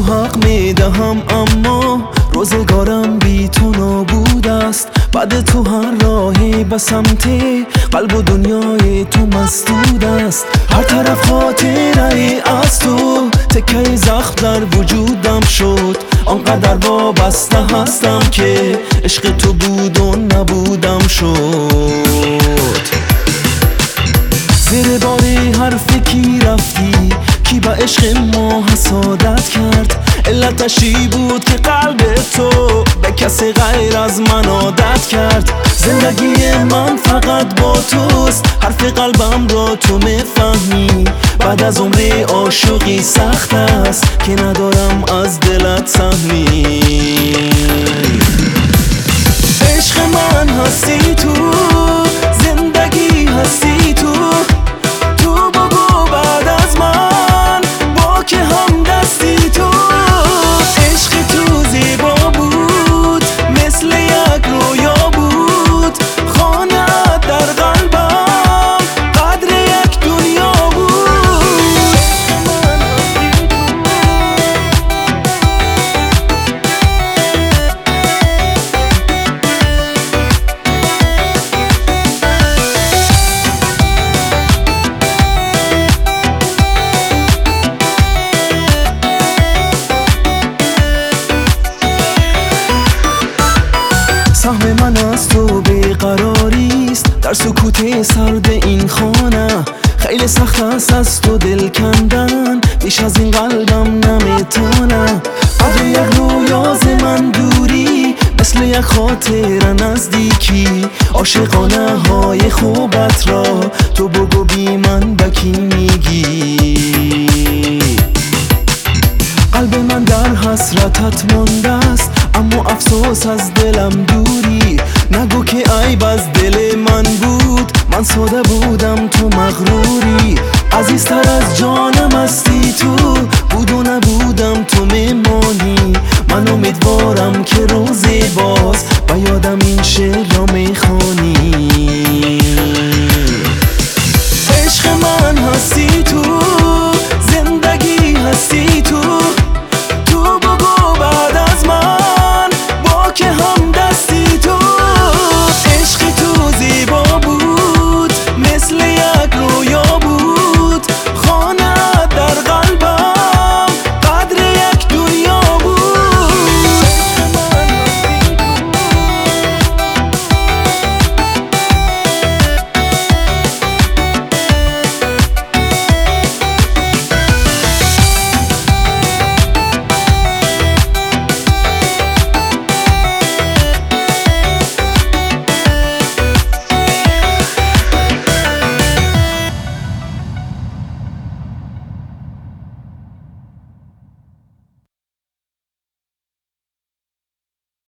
حق میدهم اما روزگارم بی تو نابود است. بعد تو هر راهی به سمت قلب و دنیای تو مسدود است. هر طرف خاطره از تو تکه زخم در وجودم شد. آنقدر وابسته هستم که عشق تو بود و نبودم شد. زیر بار حرف کی رفتی کی به عشق ما حسادت کرد؟ علتشی بود که قلب تو به کسی غیر از من عادت کرد. زندگی من فقط با توست، حرف قلبم را تو میفهمی. بعد از عمر عاشقی سخت است که ندارم از دلت سهمی. عشق من هستی تو، زندگی هستی تو. تو بگو بعد از من با که هم دستی تو. عشق تو زیبا بود مثل یک رویا بود. خانه‌ات در قلبم قدر یک دنیا بود. سهم من از تو بیقراریست در سکوت سرد این خانه. خیلی سخت است از تو دل کندن، بیش از این قلبم نمیتونه. قدر یک رویا ز من دوری مثل یک خاطر نزدیکی. عاشقانه های خوبت را تو بگو بی من به کی میگی؟ قلب من در حسرتت مانده است اما افسوس از دلم دوری. نگو که عیب از دل من بود، من ساده بودم تو مغروری. عزیزتر از جانم هستی تو، بود و نبودم تو میمانی. من امیدوارم که روزی باز به یادم این شعر را میخوانی.